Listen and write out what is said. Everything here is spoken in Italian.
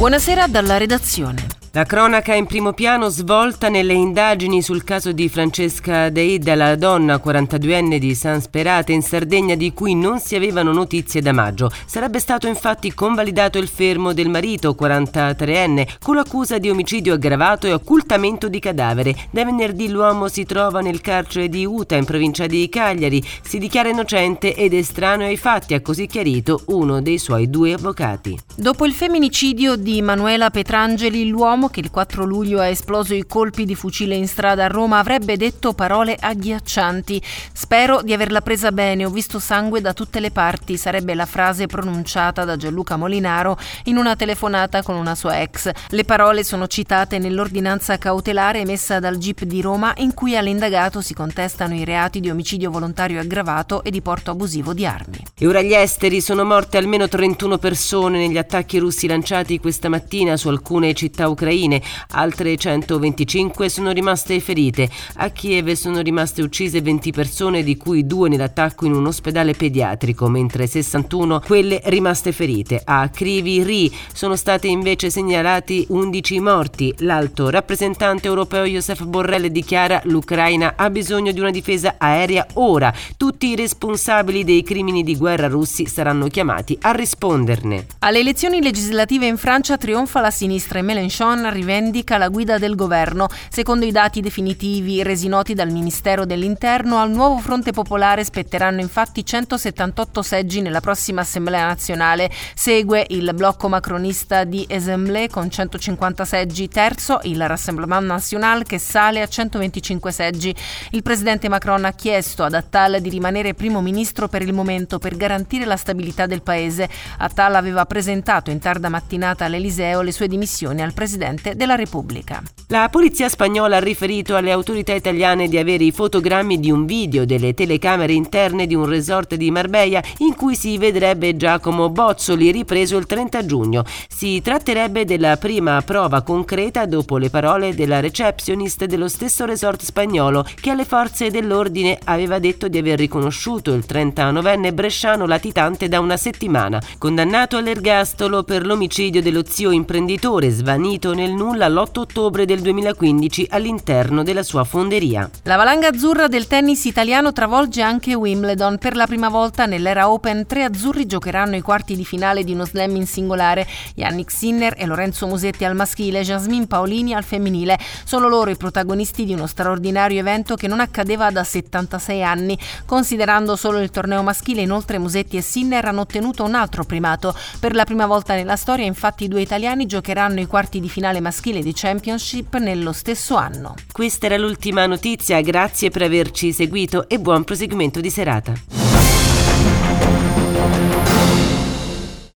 Buonasera dalla redazione. La cronaca in primo piano, svolta nelle indagini sul caso di Francesca Deidda, la donna 42enne di San Sperate in Sardegna di cui non si avevano notizie da maggio. Sarebbe stato infatti convalidato il fermo del marito 43enne con l'accusa di omicidio aggravato e occultamento di cadavere. Da venerdì l'uomo si trova nel carcere di Uta in provincia di Cagliari, si dichiara innocente ed estraneo ai fatti, ha così chiarito uno dei suoi 2 avvocati. Dopo il femminicidio di Manuela Petrangeli, l'uomo che il 4 luglio ha esploso i colpi di fucile in strada a Roma avrebbe detto parole agghiaccianti. Spero di averla presa bene, ho visto sangue da tutte le parti, sarebbe la frase pronunciata da Gianluca Molinaro in una telefonata con una sua ex. Le parole sono citate nell'ordinanza cautelare emessa dal GIP di Roma in cui all'indagato si contestano i reati di omicidio volontario aggravato e di porto abusivo di armi. E ora gli esteri: sono morte almeno 31 persone negli attacchi russi lanciati questa mattina su alcune città ucraine. Altre 125 sono rimaste ferite. A Kiev sono rimaste uccise 20 persone, di cui 2 nell'attacco in un ospedale pediatrico, mentre 61 quelle rimaste ferite. A Kryvyi Rih sono state invece segnalati 11 morti. L'alto rappresentante europeo Josep Borrell dichiara: l'Ucraina ha bisogno di una difesa aerea ora. Tutti i responsabili dei crimini di guerra russi saranno chiamati a risponderne. Alle elezioni legislative in Francia trionfa la sinistra e Mélenchon rivendica la guida del governo. Secondo i dati definitivi resi noti dal Ministero dell'Interno, al nuovo Fronte Popolare spetteranno infatti 178 seggi nella prossima Assemblea nazionale. Segue il blocco macronista di Assemblée con 150 seggi, terzo il Rassemblement National che sale a 125 seggi. Il presidente Macron ha chiesto ad Attal di rimanere primo ministro per il momento per garantire la stabilità del paese. Attal aveva presentato in tarda mattinata all'Eliseo le sue dimissioni al presidente della Repubblica. La polizia spagnola ha riferito alle autorità italiane di avere i fotogrammi di un video delle telecamere interne di un resort di Marbella in cui si vedrebbe Giacomo Bozzoli ripreso il 30 giugno. Si tratterebbe della prima prova concreta dopo le parole della receptionist dello stesso resort spagnolo che alle forze dell'ordine aveva detto di aver riconosciuto il 39enne bresciano latitante da una settimana, condannato all'ergastolo per l'omicidio dello zio imprenditore svanito nel nulla l'8 ottobre del 2015 all'interno della sua fonderia. La valanga azzurra del tennis italiano travolge anche Wimbledon. Per la prima volta nell'era Open 3 azzurri giocheranno i quarti di finale di uno slam in singolare. Yannick Sinner e Lorenzo Musetti al maschile, Jasmine Paolini al femminile. Sono loro i protagonisti di uno straordinario evento che non accadeva da 76 anni. Considerando solo il torneo maschile, inoltre Musetti e Sinner hanno ottenuto un altro primato. Per la prima volta nella storia, infatti, i 2 italiani giocheranno i quarti di finale maschile di Championship nello stesso anno. Questa era l'ultima notizia, grazie per averci seguito e buon proseguimento di serata.